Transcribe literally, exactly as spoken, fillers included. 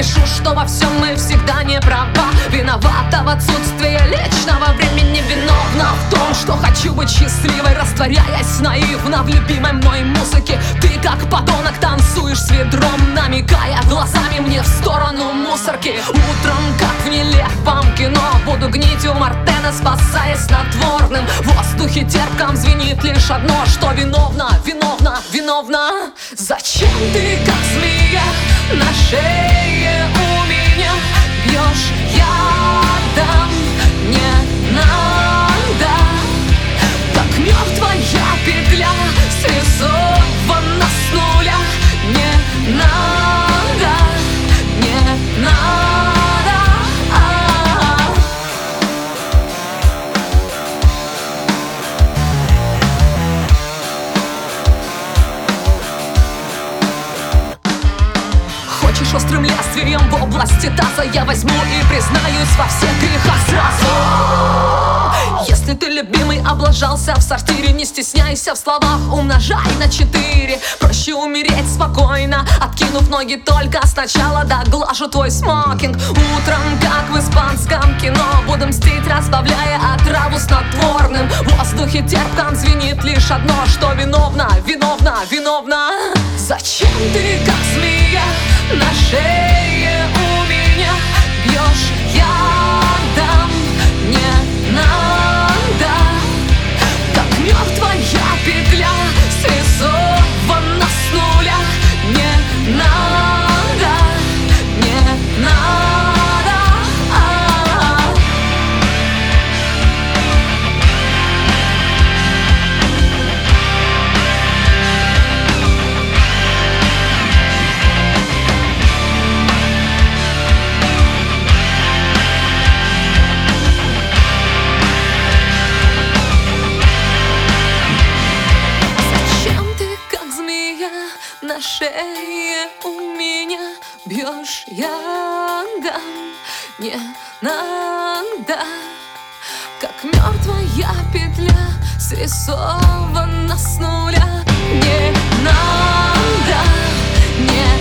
пишу, что во всем мы всегда не права. Виновата в отсутствии личного времени. Виновна в том, что хочу быть счастливой, растворяясь наивно в любимой мной музыке. Ты как подонок танцуешь с ведром, намекая глазами мне в сторону мусорки. Утром, как в нелепом кино, буду гнить у Мартена, спасаясь снотворным. В воздухе терпком звенит лишь одно, что виновна, виновна, виновна. Зачем ты, как змея, на шее у меня бьешь ядом? Не надо, как мертвая петля, срисована с нуля. Не надо, не надо. Хочешь острым лезвием в области таза, я возьму и признаюсь во всех грехах сразу. Если ты, любимый, облажался в сортире, не стесняйся в словах, умножай на четыре. Проще умереть спокойно, откинув ноги, только сначала доглажу твой смокинг. Утром, как в испанском кино, буду мстить, разбавляя отраву снотворным. В воздухе терпком звенит лишь одно, что виновна, виновна, виновна. Зачем ты, как змея, на шее у меня бьешь ядом? Не надо, как мертвая петля, срисована с нуля. Не надо, не надо. На шее у меня бьешь ядом? Не надо, как мертвая петля, срисована с нуля. Не надо, не